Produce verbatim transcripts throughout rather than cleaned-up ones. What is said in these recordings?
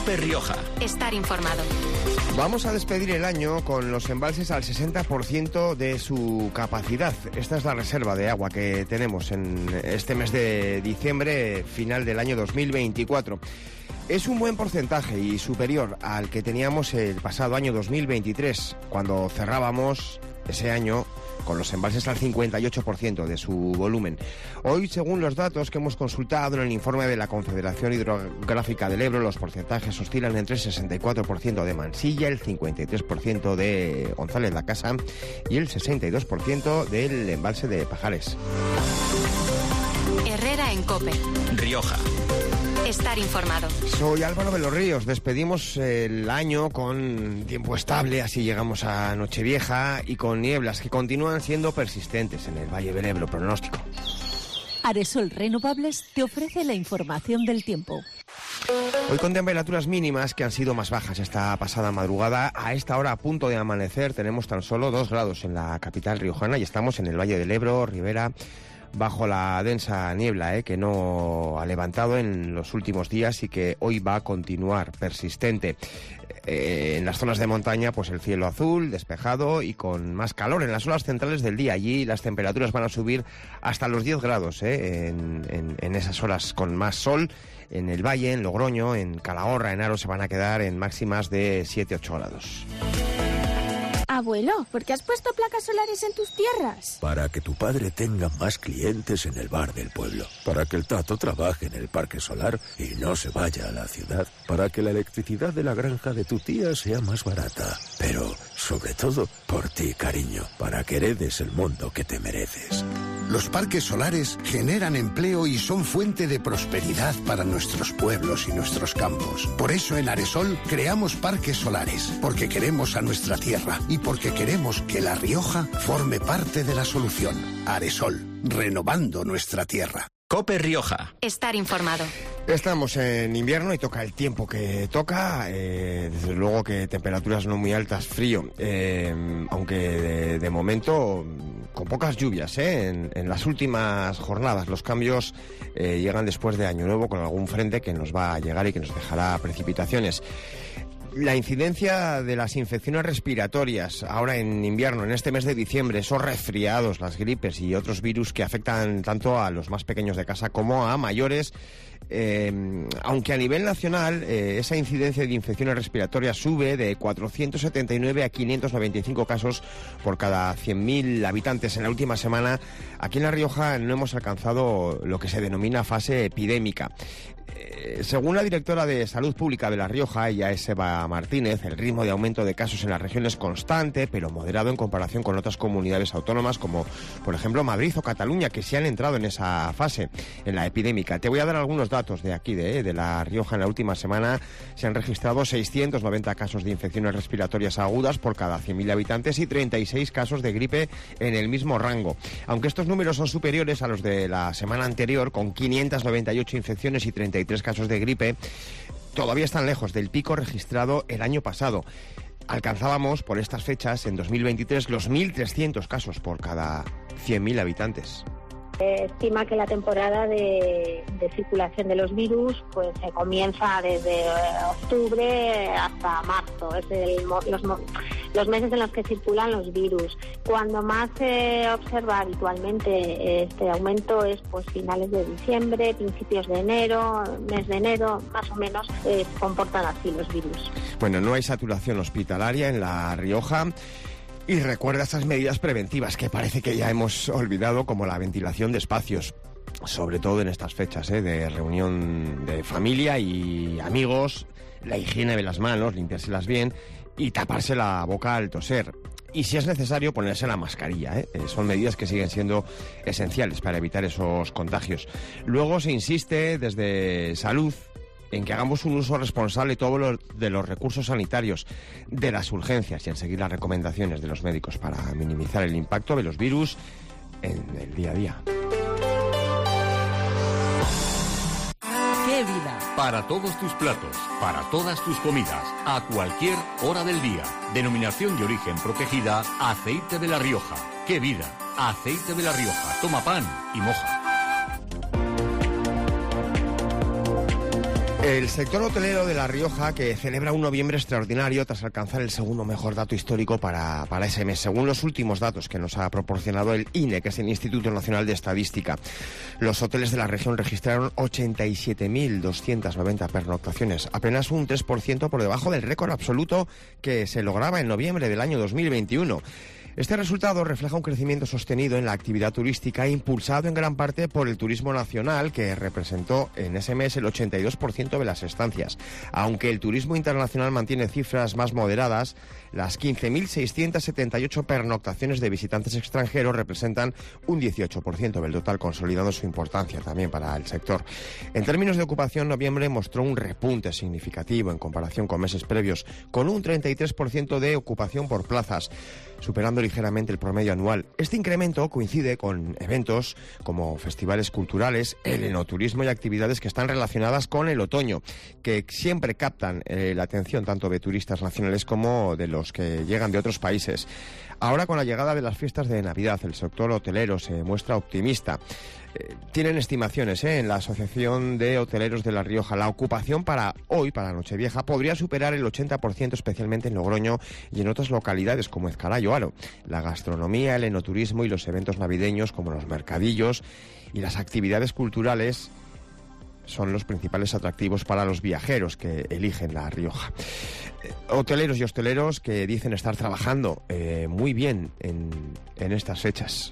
COPE Rioja. Estar informado. Vamos a despedir el año con los embalses al sesenta por ciento de su capacidad. Esta es la reserva de agua que tenemos en este mes de diciembre, final del año dos mil veinticuatro. Es un buen porcentaje y superior al que teníamos el pasado año dos mil veintitrés, cuando cerrábamos ese año con los embalses al cincuenta y ocho por ciento de su volumen. Hoy, según los datos que hemos consultado en el informe de la Confederación Hidrográfica del Ebro, los porcentajes oscilan entre el sesenta y cuatro por ciento de Mansilla, el cincuenta y tres por ciento de González la Casa y el sesenta y dos por ciento del embalse de Pajares. Herrera en COPE. Rioja. Estar informado. Soy Álvaro de los Ríos. Despedimos el año con tiempo estable, así llegamos a Nochevieja, y con nieblas que continúan siendo persistentes en el Valle del Ebro. Pronóstico. Aresol Renovables te ofrece la información del tiempo. Hoy con temperaturas mínimas que han sido más bajas esta pasada madrugada. A esta hora, a punto de amanecer, tenemos tan solo dos grados en la capital riojana y estamos en el Valle del Ebro, Ribera, bajo la densa niebla eh, que no ha levantado en los últimos días y que hoy va a continuar persistente. Eh, en las zonas de montaña, pues el cielo azul, despejado y con más calor. En las horas centrales del día, allí las temperaturas van a subir hasta los diez grados eh, en, en, en esas horas con más sol. En el Valle, en Logroño, en Calahorra, en Aro se van a quedar en máximas de siete a ocho grados. Abuelo, ¿por qué has puesto placas solares en tus tierras? Para que tu padre tenga más clientes en el bar del pueblo. Para que el Tato trabaje en el parque solar y no se vaya a la ciudad. Para que la electricidad de la granja de tu tía sea más barata. Pero, sobre todo, por ti, cariño. Para que heredes el mundo que te mereces. Los parques solares generan empleo y son fuente de prosperidad para nuestros pueblos y nuestros campos. Por eso en Aresol creamos parques solares, porque queremos a nuestra tierra y porque queremos que La Rioja forme parte de la solución. Aresol, renovando nuestra tierra. COPE Rioja. Estar informado. Estamos en invierno y toca el tiempo que toca, eh, desde luego que temperaturas no muy altas, frío, eh, aunque de, de momento con pocas lluvias eh, en, en las últimas jornadas. Los cambios eh, llegan después de Año Nuevo con algún frente que nos va a llegar y que nos dejará precipitaciones. La incidencia de las infecciones respiratorias ahora en invierno, en este mes de diciembre, esos resfriados, las gripes y otros virus que afectan tanto a los más pequeños de casa como a mayores, eh, aunque a nivel nacional eh, esa incidencia de infecciones respiratorias sube de cuatrocientos setenta y nueve a quinientos noventa y cinco casos por cada cien mil habitantes en la última semana. Aquí en La Rioja no hemos alcanzado lo que se denomina fase epidémica. Eh, según la directora de Salud Pública de La Rioja, ella es Eva Martínez, el ritmo de aumento de casos en la región es constante, pero moderado en comparación con otras comunidades autónomas como, por ejemplo, Madrid o Cataluña, que sí han entrado en esa fase, en la epidémica. Te voy a dar algunos datos de aquí, de, de La Rioja. En la última semana se han registrado seiscientos noventa casos de infecciones respiratorias agudas por cada cien mil habitantes y treinta y seis casos de gripe en el mismo rango. Aunque estos números son superiores a los de la semana anterior, con quinientas noventa y ocho infecciones y treinta y tres casos de gripe, todavía están lejos del pico registrado el año pasado. Alcanzábamos por estas fechas, en dos mil veintitrés, los mil trescientos casos por cada cien mil habitantes. Eh, estima que la temporada de, de circulación de los virus pues se comienza desde octubre hasta marzo, es el, los, los meses en los que circulan los virus. Cuando más se observa habitualmente este aumento es pues finales de diciembre, principios de enero, mes de enero, más o menos eh, se comportan así los virus. Bueno, no hay saturación hospitalaria en La Rioja. Y recuerda esas medidas preventivas que parece que ya hemos olvidado, como la ventilación de espacios, sobre todo en estas fechas ¿eh? de reunión de familia y amigos, la higiene de las manos, limpiárselas bien y taparse la boca al toser. Y si es necesario, ponerse la mascarilla. ¿eh? Son medidas que siguen siendo esenciales para evitar esos contagios. Luego se insiste desde Salud en que hagamos un uso responsable todo lo de los recursos sanitarios, de las urgencias y en seguir las recomendaciones de los médicos para minimizar el impacto de los virus en el día a día. ¡Qué vida! Para todos tus platos, para todas tus comidas, a cualquier hora del día. Denominación de origen protegida, Aceite de La Rioja. ¡Qué vida! Aceite de La Rioja. Toma pan y moja. El sector hotelero de La Rioja, que celebra un noviembre extraordinario tras alcanzar el segundo mejor dato histórico para, para ese mes, según los últimos datos que nos ha proporcionado el I N E, que es el Instituto Nacional de Estadística. Los hoteles de la región registraron ochenta y siete mil doscientas noventa pernoctaciones, apenas un tres por ciento por debajo del récord absoluto que se lograba en noviembre del año dos mil veintiuno. Este resultado refleja un crecimiento sostenido en la actividad turística, impulsado en gran parte por el turismo nacional, que representó en ese mes el ochenta y dos por ciento de las estancias. Aunque el turismo internacional mantiene cifras más moderadas, las quince mil seiscientas setenta y ocho pernoctaciones de visitantes extranjeros representan un dieciocho por ciento del total, consolidando su importancia también para el sector. En términos de ocupación, noviembre mostró un repunte significativo en comparación con meses previos, con un treinta y tres por ciento de ocupación por plazas, superando ligeramente el promedio anual. Este incremento coincide con eventos como festivales culturales, el enoturismo y actividades que están relacionadas con el otoño, que siempre captan eh, la atención tanto de turistas nacionales como de los que llegan de otros países. Ahora, con la llegada de las fiestas de Navidad, el sector hotelero se muestra optimista. Eh, tienen estimaciones ¿eh? en la Asociación de Hoteleros de La Rioja. La ocupación para hoy, para Nochevieja, podría superar el ochenta por ciento, especialmente en Logroño y en otras localidades como Ezcaray o Haro. La gastronomía, el enoturismo y los eventos navideños como los mercadillos y las actividades culturales son los principales atractivos para los viajeros que eligen La Rioja. Eh, hoteleros y hosteleros que dicen estar trabajando eh, muy bien en, en estas fechas.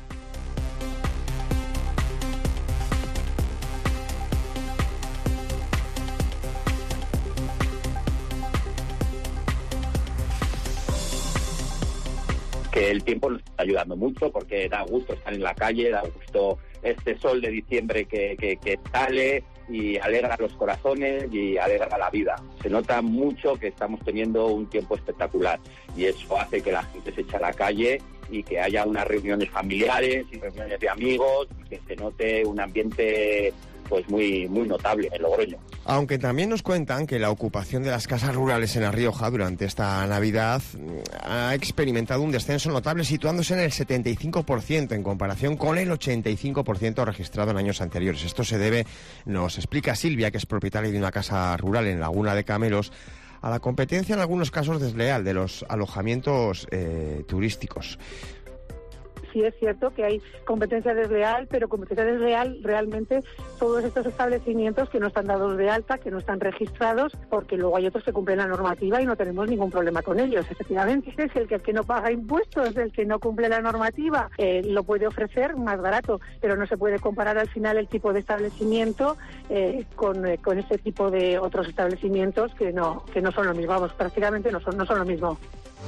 Que el tiempo nos está ayudando mucho porque da gusto estar en la calle, da gusto este sol de diciembre que, que, que sale y alegra los corazones y alegra la vida. Se nota mucho que estamos teniendo un tiempo espectacular y eso hace que la gente se eche a la calle y que haya unas reuniones familiares y reuniones de amigos, y que se note un ambiente pues muy muy notable en Logroño. Aunque también nos cuentan que la ocupación de las casas rurales en La Rioja durante esta Navidad ha experimentado un descenso notable, situándose en el setenta y cinco por ciento en comparación con el ochenta y cinco por ciento registrado en años anteriores. Esto se debe, nos explica Silvia, que es propietaria de una casa rural en Laguna de Camelos, a la competencia en algunos casos desleal de los alojamientos eh, turísticos. Sí es cierto que hay competencia desleal, pero competencia desleal realmente todos estos establecimientos que no están dados de alta, que no están registrados, porque luego hay otros que cumplen la normativa y no tenemos ningún problema con ellos. Efectivamente, es el que, el que no paga impuestos, el que no cumple la normativa, eh, lo puede ofrecer más barato, pero no se puede comparar al final el tipo de establecimiento eh, con, eh, con ese tipo de otros establecimientos que no, que no son lo mismo, vamos, prácticamente no son, no son lo mismo.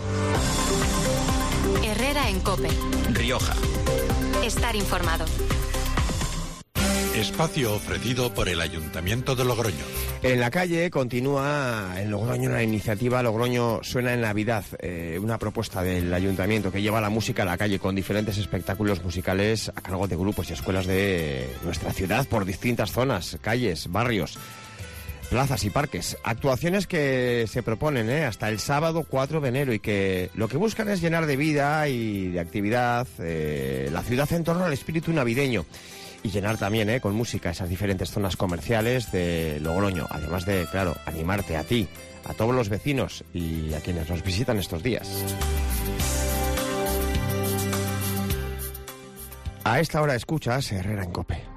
Herrera en COPE. Rioja. Estar informado. Espacio ofrecido por el Ayuntamiento de Logroño. En la calle continúa en Logroño la iniciativa Logroño Suena en Navidad, eh, una propuesta del Ayuntamiento que lleva la música a la calle con diferentes espectáculos musicales a cargo de grupos y escuelas de nuestra ciudad por distintas zonas, calles, barrios, plazas y parques. Actuaciones que se proponen ¿eh? hasta el sábado cuatro de enero y que lo que buscan es llenar de vida y de actividad eh, la ciudad en torno al espíritu navideño y llenar también ¿eh? con música esas diferentes zonas comerciales de Logroño, además de, claro, animarte a ti, a todos los vecinos y a quienes nos visitan estos días. A esta hora escuchas Herrera en COPE.